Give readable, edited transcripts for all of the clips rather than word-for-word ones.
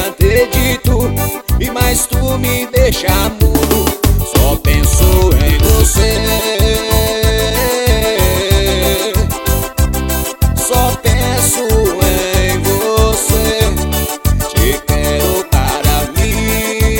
queira ter dito, e mais tu me deixa mudo. Só penso em você, só penso em você. Te quero para mim,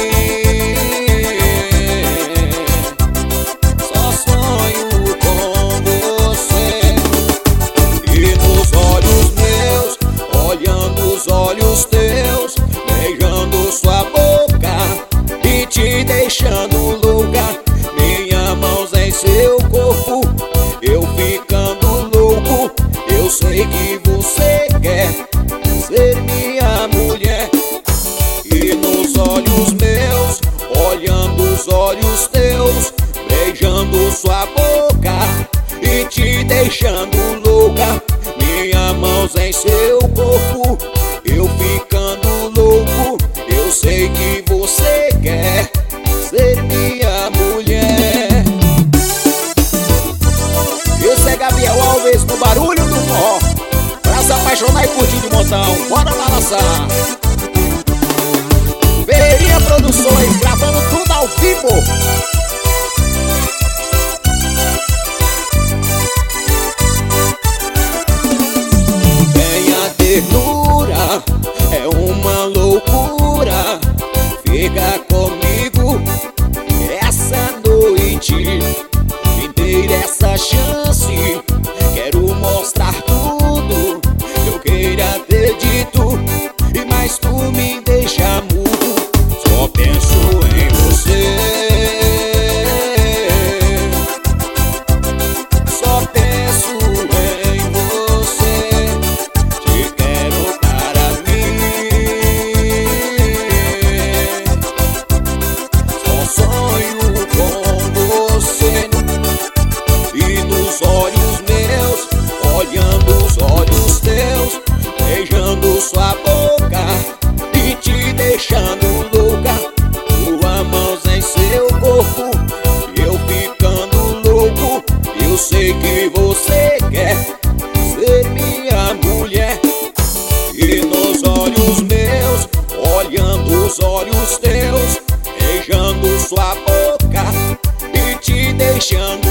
só sonho com você. E nos olhos meus, olhando os olhos teus, beijando sua boca e te deixando louca. Minhas mãos em seu corpo, eu ficando louco. Eu sei que você quer ser minha mulher. E nos olhos meus, olhando os olhos teus, beijando sua boca e te deixando louca. Minhas mãos em seu corpo, eu ficando louco. Eu sei que você quer ser minha mulher. Isso é Gabriel Alves no barulho do forró, pra se apaixonar e curtir de montão. Bora balançar. Ferreirinha Produções, gravando tudo ao vivo. Tenha ternura, é uma loucura. Fica comigo essa noite inteira, essa chance. Quero mostrar tudo, eu queira ter dito, e mais tu me deixa mudo. Só penso em você, só penso em você. Te quero para mim, só sonho com você. E nos olhos meus, olhando os olhos teus, beijando sua boca e te deixando louca. Tuas mãos em seu corpo, eu ficando louco. Eu sei que você quer ser minha mulher. E nos olhos meus, olhando os olhos teus, beijando sua boca e te deixando